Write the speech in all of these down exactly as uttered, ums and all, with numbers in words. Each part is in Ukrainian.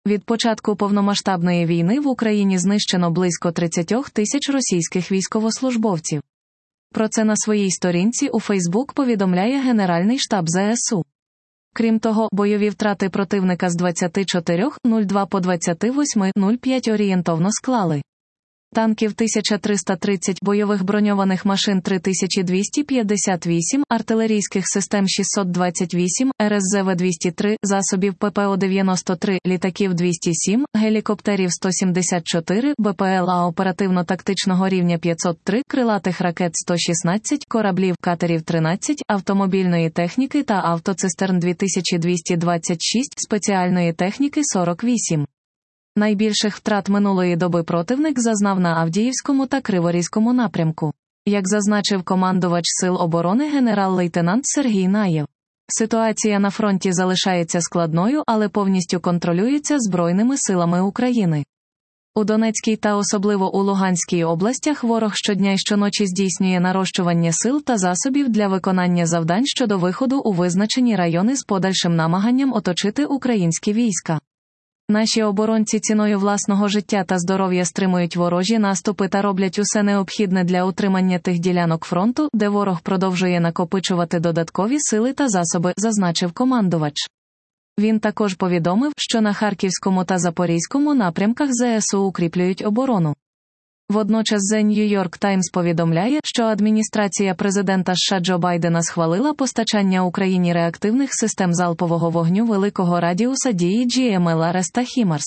Від початку повномасштабної війни в Україні знищено близько тридцять тисяч російських військовослужбовців. Про це на своїй сторінці у Фейсбук повідомляє Генеральний штаб зе ес у. Крім того, бойові втрати противника з двадцять чотири нуль два по двадцять восьме нуль п'ять орієнтовно склали: танків тисяча триста тридцять, бойових броньованих машин три тисячі двісті п'ятдесят вісім, артилерійських систем шістсот двадцять вісім, ер ес зе ве двісті три, засобів пе пе о дев'яносто три, літаків двісті сім, гелікоптерів сто сімдесят чотири, бе пе ел а оперативно-тактичного рівня п'ятсот три, крилатих ракет сто шістнадцять, кораблів, катерів тринадцять, автомобільної техніки та автоцистерн дві тисячі двісті двадцять шість, спеціальної техніки сорок вісім. Найбільших втрат минулої доби противник зазнав на Авдіївському та Криворізькому напрямку. Як зазначив командувач Сил оборони генерал-лейтенант Сергій Наєв, ситуація на фронті залишається складною, але повністю контролюється Збройними силами України. У Донецькій та особливо у Луганській областях ворог щодня і щоночі здійснює нарощування сил та засобів для виконання завдань щодо виходу у визначені райони з подальшим намаганням оточити українські війська. Наші оборонці ціною власного життя та здоров'я стримують ворожі наступи та роблять усе необхідне для утримання тих ділянок фронту, де ворог продовжує накопичувати додаткові сили та засоби, зазначив командувач. Він також повідомив, що на Харківському та Запорізькому напрямках зе ес у укріплюють оборону. Водночас The New York Times повідомляє, що адміністрація президента США Джо Байдена схвалила постачання Україні реактивних систем залпового вогню великого радіуса дії джі ем ел ар ес та хімарс.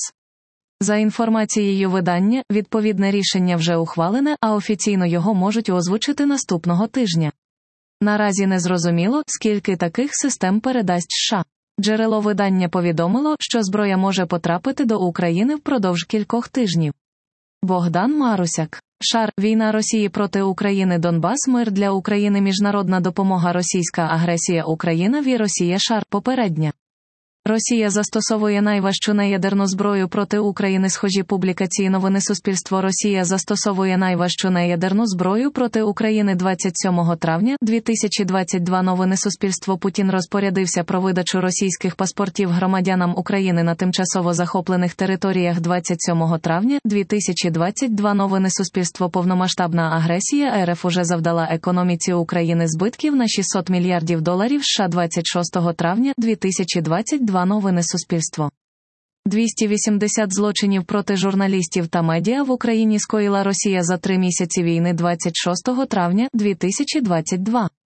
За інформацією видання, відповідне рішення вже ухвалене, а офіційно його можуть озвучити наступного тижня. Наразі не зрозуміло, скільки таких систем передасть США. Джерело видання повідомило, що зброя може потрапити до України впродовж кількох тижнів. Богдан Марусяк. Шар. Війна Росії проти України. Донбас. Мир для України. Міжнародна допомога. Російська агресія. Україна. Ві. Росія. Шар. Попередня. Росія застосовує найважчу неядерну зброю проти України. Схожі публікації. Новини. Суспільство. Росія застосовує найважчу неядерну зброю проти України. двадцять сьомого травня дві тисячі двадцять два. Новини. Суспільство. Путін розпорядився про видачу російських паспортів громадянам України на тимчасово захоплених територіях. двадцять сьомого травня дві тисячі двадцять два. Новини. Суспільство. Повномасштабна агресія ер еф уже завдала економіці України збитків на шістсот мільярдів доларів США. двадцять шостого травня дві тисячі двадцять два. Новини. Суспільство. двісті вісімдесят злочинів проти журналістів та медіа в Україні скоїла Росія за три місяці війни. двадцять шостого травня дві тисячі двадцять два.